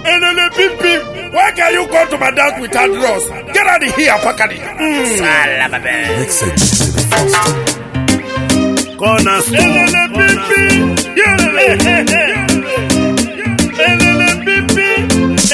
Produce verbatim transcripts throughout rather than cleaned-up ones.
And then the pimp pimp. Why can you come to my dance without Ross? Get out of here, Pakadi. Corner store. And then the pimp pimp. Yeah, and then the pimp pimp.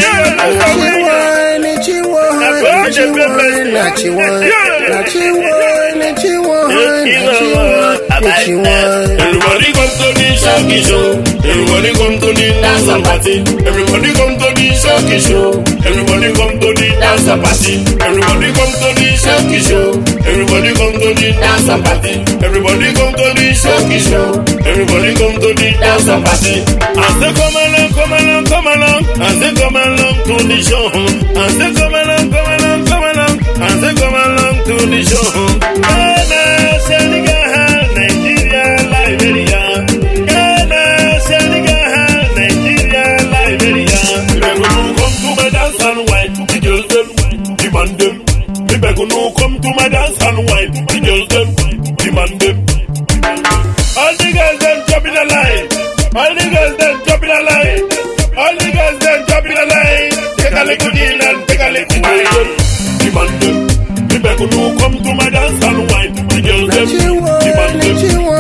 Everybody come to the Shoki show. Everybody come to the dance and party. Everybody come to the Shoki show. Everybody come to the dance and party. Everybody come to the Shoki show. Everybody come to the dance and party. Everybody come to the Shoki show. Everybody come to the dance and party. As they come along, come along, come along. As they come along to the show. As they come along, come along, come along. As they come along to the show. Ghana, Senegal, Nigeria, Liberia. Ghana, Senegal, Nigeria, Liberia. People who come to my dance and wine, the girls them, demand them. People who come to my dance and wine, the girls them, demand them. All the girls them jump in the line. All the girls them jump in the line. All the girls them jump in the line. Take a little in and take a little wine. Demand them. People who come to my dance and wine, the girls them, demand them.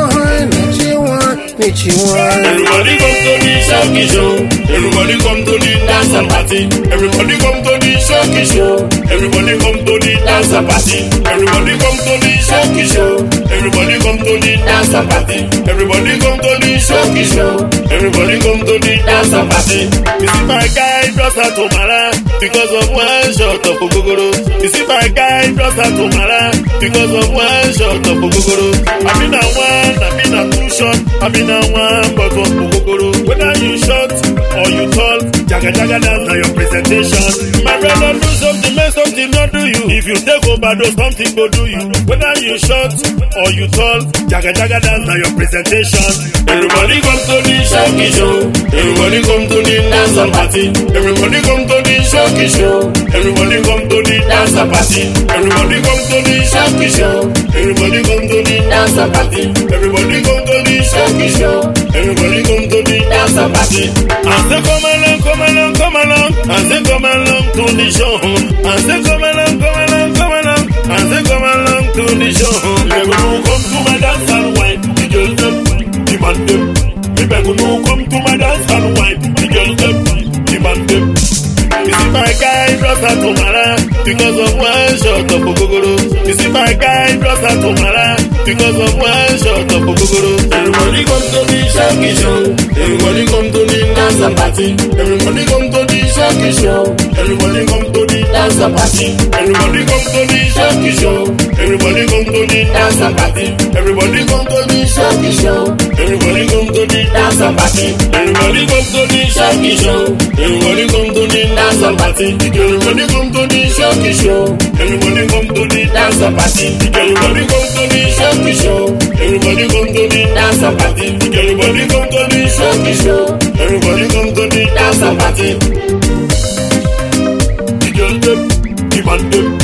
Everybody come to the Shoki show. Everybody come to the dance and party. Everybody come to the Shoki show. Everybody come to the dance and party. Everybody come to the Shoki show. Everybody come to the dance and party. Everybody come to the Shoki show. Everybody come to the dance and party. You see my guy just a tomara because of one shot of Ogogoro. You see my guy just a tomara because of one shot of Ogogoro. I mean a one, I mean a two shot, I mean a one but of Ogogoro. Whether you short or you tall, jaga jaga dance na your presentation. My brother do something, make something not do you. If you take over, do something go do you. Whether you short or you tall, jaga jaga dance na your presentation. Everybody come to the Shoki show. Everybody come to the dance and party. Everybody come to the Shoki show. Everybody come to the dance and party. Everybody come to the Shoki show. Everybody come to the dance and party. Everybody come to the Shoki show. Everybody come to the dance and party. As they come along, come along, come along. As they come along to the show. As they come along, come along, come along. As they come along to the show. People who come to my dance and wine, the girls them, demand them. People who come to my dance and wine, the girls them, demand them. You see my guy just a tomara because of one shot of Ogogoro. You see my guy just a tomara because of one shot of Ogogoro. Everybody come to the Shoki show. Everybody come to the dance and party. Everybody come to the Shoki show. Everybody come to the dance and party. Everybody come to the Shoki show. Everybody come to the dance and party. Everybody come to the Shoki show. Everybody come to the dance and party. Everybody come to the Shoki show. Everybody come to the dance and party. Everybody come to the Shoki show. Everybody come to the dance and party. Everybody come to the Shoki show. Everybody come to the dance and party. Everybody come to the Shoki show. Everybody come to the dance and party. The girls them, demand them.